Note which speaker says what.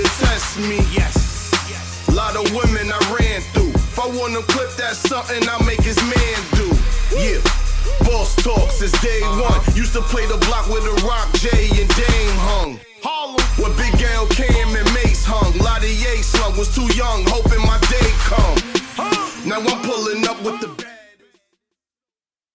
Speaker 1: test me. Yes. Lot of women I ran through. If I want to clip, that's something I make his man do. Yeah. Boss talk since day one. Used to play the block with the Rock, Jay, and Dame hung. Harlem, where Big L, Cam, and Mace hung. Lotta Ye slung, was too young, hoping